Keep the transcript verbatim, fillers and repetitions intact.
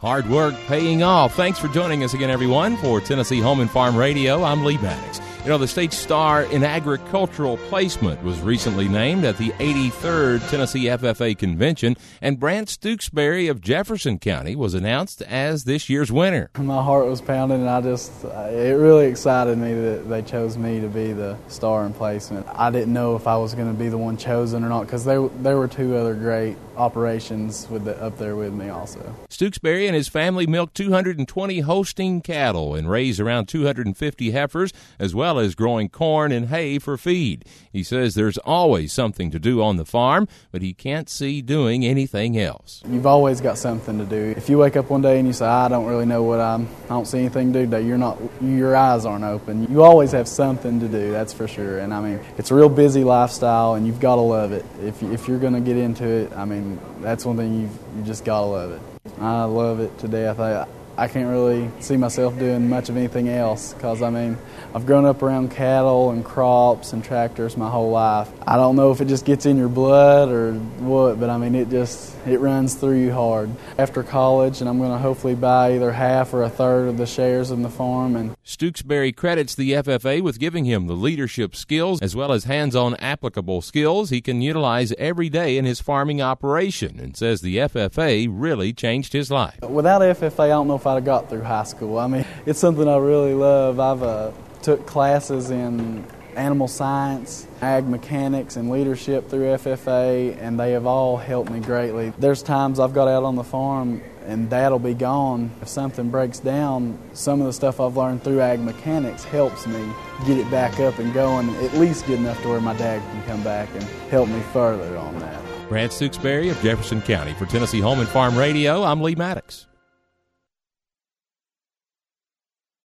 Hard work paying off. Thanks for joining us again, everyone, for Tennessee Home and Farm Radio. I'm Lee Maddox. You know, the state star in agricultural placement was recently named at the eighty-third Tennessee F F A Convention, and Brant Stooksbury of Jefferson County was announced as this year's winner. My heart was pounding, and I just, it really excited me that they chose me to be the star in placement. I didn't know if I was going to be the one chosen or not, because there, there were two other great operations with the, up there with me also. Stooksbury and his family milked two hundred twenty Holstein cattle and raised around two hundred fifty heifers, as well as growing corn and hay for feed. He says there's always something to do on the farm, but he can't see doing anything else. You've always got something to do. If you wake up one day and you say, I don't really know what I'm, I don't see anything to do today, you're not, your eyes aren't open. You always have something to do, that's for sure. And I mean, it's a real busy lifestyle, and you've got to love it. If, if you're going to get into it, I mean, that's one thing you've, you just got to love it. I love it to death. I, I can't really see myself doing much of anything else because, I mean, I've grown up around cattle and crops and tractors my whole life. I don't know if it just gets in your blood or what, but, I mean, it just, it runs through you hard. After college, and I'm going to hopefully buy either half or a third of the shares in the farm. And Stooksbury credits the F F A with giving him the leadership skills as well as hands-on applicable skills he can utilize every day in his farming operation, and says the F F A really changed his life. Without F F A, I don't know if I'd have got through high school. I mean, it's something I really love. I've uh, took classes in animal science, ag mechanics, and leadership through F F A, and they have all helped me greatly. There's times I've got out on the farm and Dad will be gone. If something breaks down, some of the stuff I've learned through ag mechanics helps me get it back up and going, at least good enough to where my dad can come back and help me further on that. Brant Stooksbury of Jefferson County. For Tennessee Home and Farm Radio, I'm Lee Maddox.